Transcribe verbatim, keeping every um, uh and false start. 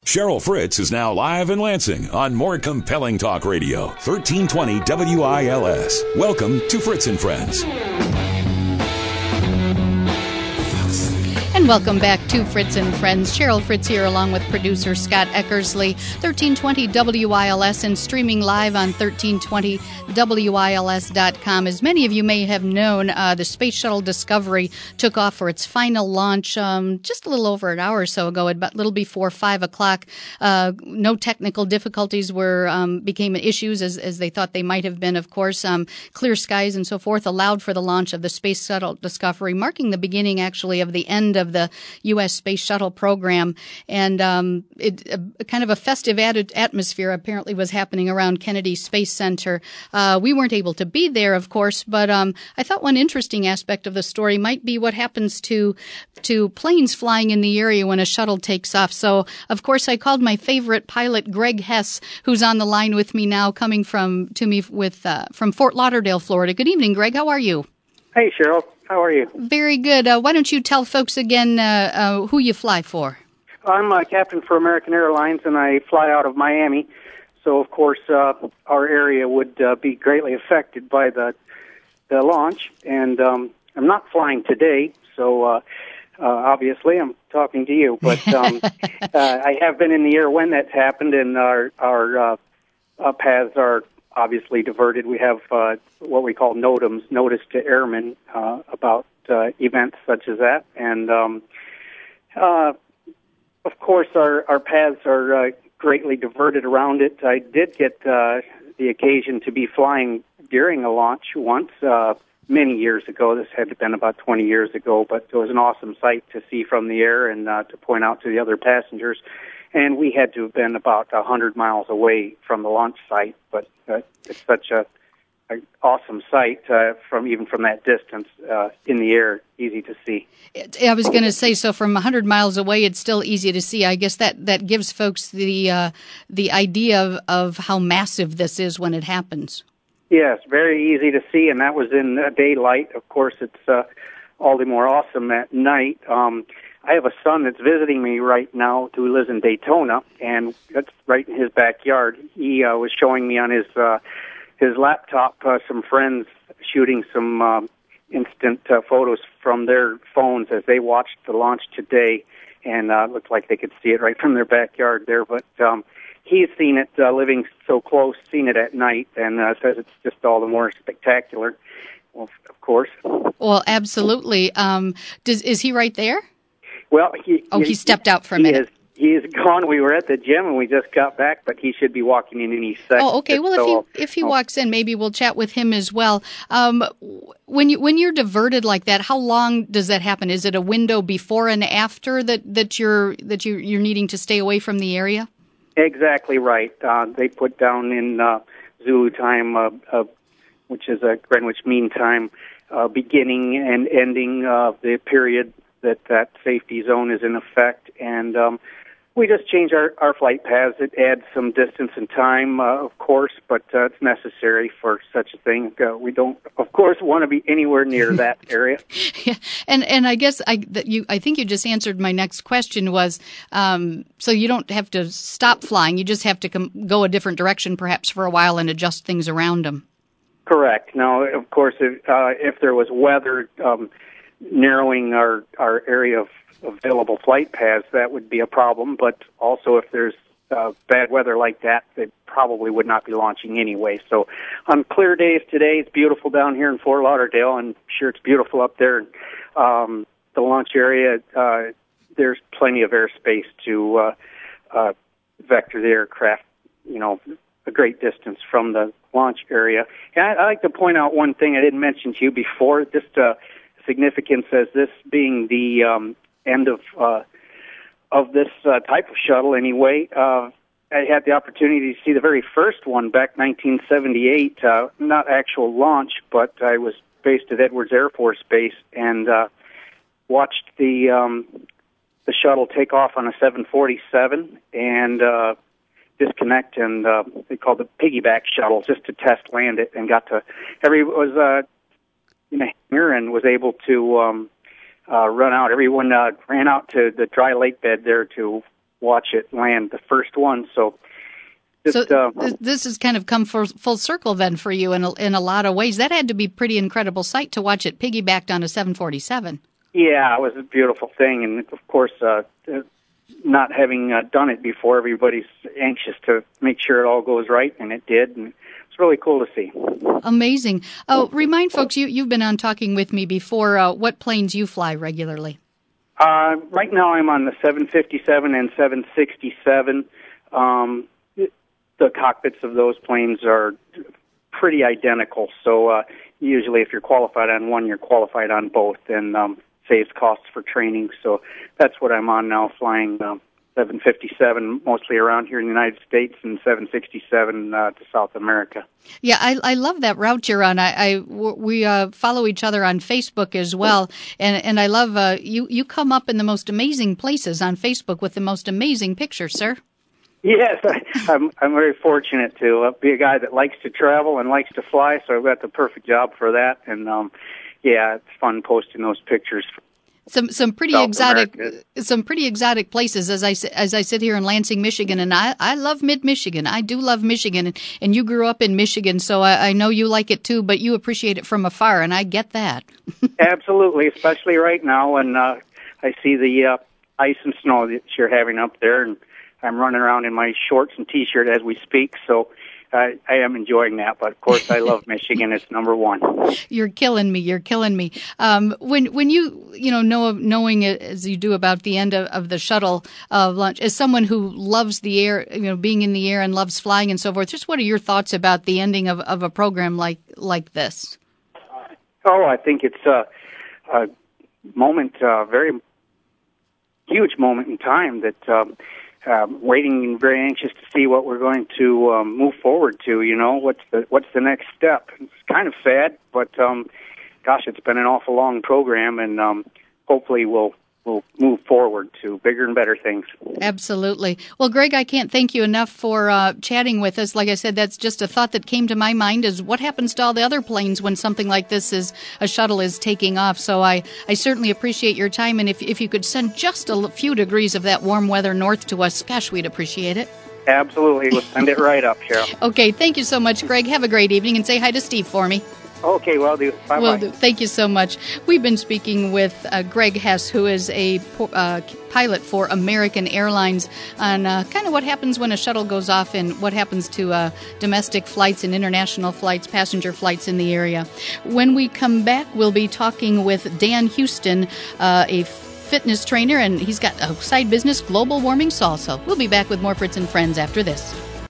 Cheryl Fritz is now live in Lansing on more compelling talk radio, thirteen twenty W I L S. Welcome to Fritz and Friends. And welcome back to Fritz and Friends. Cheryl Fritz here along with producer Scott Eckersley. thirteen twenty W I L S and streaming live on thirteen twenty W I L S dot com. As many of you may have known, uh, the Space Shuttle Discovery took off for its final launch um, just a little over an hour or so ago, about a little before five o'clock. Uh, no technical difficulties were um, became issues as, as they thought they might have been, of course. Um, clear skies and so forth allowed for the launch of the Space Shuttle Discovery, marking the beginning, actually, of the end of the U S Space Shuttle program. And um, it, a, kind of a festive ad- atmosphere apparently was happening around Kennedy Space Center. Uh, we weren't able to be there, of course, but um, I thought one interesting aspect of the story might be what happens to to planes flying in the area when a shuttle takes off. So, of course, I called my favorite pilot, Greg Hess, who's on the line with me now, coming from to me with uh, from Fort Lauderdale, Florida. Good evening, Greg. How are you? Hey, Cheryl. How are you? Very good. Uh, why don't you tell folks again uh, uh, who you fly for? I'm a captain for American Airlines, and I fly out of Miami. So, of course, uh, our area would uh, be greatly affected by the the launch. And um, I'm not flying today, so uh, uh, obviously I'm talking to you. But um, uh, I have been in the air when that's happened, and our our uh, uh, paths are obviously diverted. We have uh, what we call NOTAMs, Notice to Airmen, uh, about uh, events such as that. And, um, uh, of course, our, our paths are uh, greatly diverted around it. I did get uh, the occasion to be flying during a launch once, uh, many years ago. This had been about twenty years ago, but it was an awesome sight to see from the air and uh, to point out to the other passengers. And we had to have been about one hundred miles away from the launch site, but uh, it's such a, a awesome sight uh, from even from that distance uh, in the air, easy to see. I was going to say, so from one hundred miles away, it's still easy to see. I guess that, that gives folks the uh, the idea of, of how massive this is when it happens. Yes, very easy to see, and that was in uh, daylight. Of course, it's uh, all the more awesome at night. Um, I have a son that's visiting me right now who lives in Daytona, and that's right in his backyard. He uh, was showing me on his uh, his laptop uh, some friends shooting some um, instant uh, photos from their phones as they watched the launch today, and uh, it looked like they could see it right from their backyard there. But um, he's seen it uh, living so close, seen it at night, and uh, says it's just all the more spectacular. Well, of course. Well, absolutely. Um, does, is he right there? Well, he oh, he, he stepped out for a he minute. Is, he is gone. We were at the gym and we just got back, but he should be walking in any second. Oh, okay. Well, so, if he if he oh. walks in, maybe we'll chat with him as well. Um, when you when you're diverted like that, how long does that happen? Is it a window before and after that, that you're that you you're needing to stay away from the area? Exactly right. Uh, they put down in uh, Zulu time, uh, uh, which is a Greenwich Mean Time, uh, beginning and ending of uh, the period that that safety zone is in effect, and um, we just change our, our flight paths. It adds some distance and time, uh, of course, but uh, it's necessary for such a thing. Uh, we don't, of course, want to be anywhere near that area. Yeah. And and I guess I that you I think you just answered my next question was, um, so you don't have to stop flying. You just have to com- go a different direction perhaps for a while and adjust things around them. Correct. Now, of course, if, uh, if there was weather, um, narrowing our, our area of available flight paths, that would be a problem. But also if there's uh, bad weather like that, they probably would not be launching anyway. So on clear days today, it's beautiful down here in Fort Lauderdale, and I'm sure it's beautiful up there. Um, the launch area, uh, there's plenty of airspace to uh, uh, vector the aircraft, you know, a great distance from the launch area. And I, I like to point out one thing I didn't mention to you before, just uh, significance as this being the um, end of uh, of this uh, type of shuttle anyway. Uh, I had the opportunity to see the very first one back nineteen seventy-eight, uh, not actual launch, but I was based at Edwards Air Force Base and uh, watched the um, the shuttle take off on a seven forty-seven and uh, disconnect, and uh, they called the piggyback shuttle just to test land it, and got to every was uh, in a hangar and was able to um, uh, run out. Everyone uh, ran out to the dry lake bed there to watch it land the first one. So, just, so uh, this has kind of come full, full circle then for you in a, in a lot of ways. That had to be a pretty incredible sight to watch it piggybacked on a seven forty-seven. Yeah, it was a beautiful thing, and of course, uh, not having uh, done it before, everybody's anxious to make sure it all goes right, and it did, and it's really cool to see. Amazing. Oh, remind folks, you, you've been on Talking with Me before, uh, what planes you fly regularly? Uh, right now I'm on the seven fifty-seven and seven sixty-seven. Um, the cockpits of those planes are pretty identical, so uh, usually if you're qualified on one, you're qualified on both, and um, saves costs for training. So that's what I'm on now, flying um, seven fifty-seven mostly around here in the United States, and seven sixty-seven uh, to South America. Yeah, I, I love that route you're on. I, I we uh, follow each other on Facebook as well, and and I love uh, you. You come up in the most amazing places on Facebook with the most amazing pictures, sir. Yes, I, I'm I'm very fortunate to uh, be a guy that likes to travel and likes to fly, so I've got the perfect job for that. And um, yeah, it's fun posting those pictures. Some some pretty South exotic America. some pretty exotic places as I as I sit here in Lansing, Michigan, and I, I love mid Michigan. I do love Michigan, and, and you grew up in Michigan, so I, I know you like it too. But you appreciate it from afar, and I get that. Absolutely, especially right now when uh, I see the uh, ice and snow that you're having up there, and I'm running around in my shorts and T-shirt as we speak, so uh, I am enjoying that. But of course, I love Michigan. It's number one. You're killing me. You're killing me. Um, when when you you know know knowing as you do about the end of, of the shuttle uh, launch, as someone who loves the air, you know, being in the air and loves flying and so forth, just what are your thoughts about the ending of, of a program like like this? Oh, I think it's a, a moment, a very huge moment in time that. Um, Um, waiting and very anxious to see what we're going to um, move forward to. You know, what's the what's the next step? It's kind of sad, but um, gosh, it's been an awful long program, and um, hopefully we'll we'll move forward to bigger and better things. Absolutely. Well, Greg, I can't thank you enough for uh, chatting with us. Like I said, that's just a thought that came to my mind is what happens to all the other planes when something like this is a shuttle is taking off. So I, I certainly appreciate your time. And if, if you could send just a few degrees of that warm weather north to us, gosh, we'd appreciate it. Absolutely. We'll send it right up, Cheryl. Okay. Thank you so much, Greg. Have a great evening, and say hi to Steve for me. Okay, well, do. Bye-bye. Will do. Thank you so much. We've been speaking with uh, Greg Hess, who is a uh, pilot for American Airlines, on uh, kind of what happens when a shuttle goes off and what happens to uh, domestic flights and international flights, passenger flights in the area. When we come back, we'll be talking with Dan Houston, uh, a fitness trainer, and he's got a side business, Global Warming Salsa. We'll be back with more Fritz and Friends after this.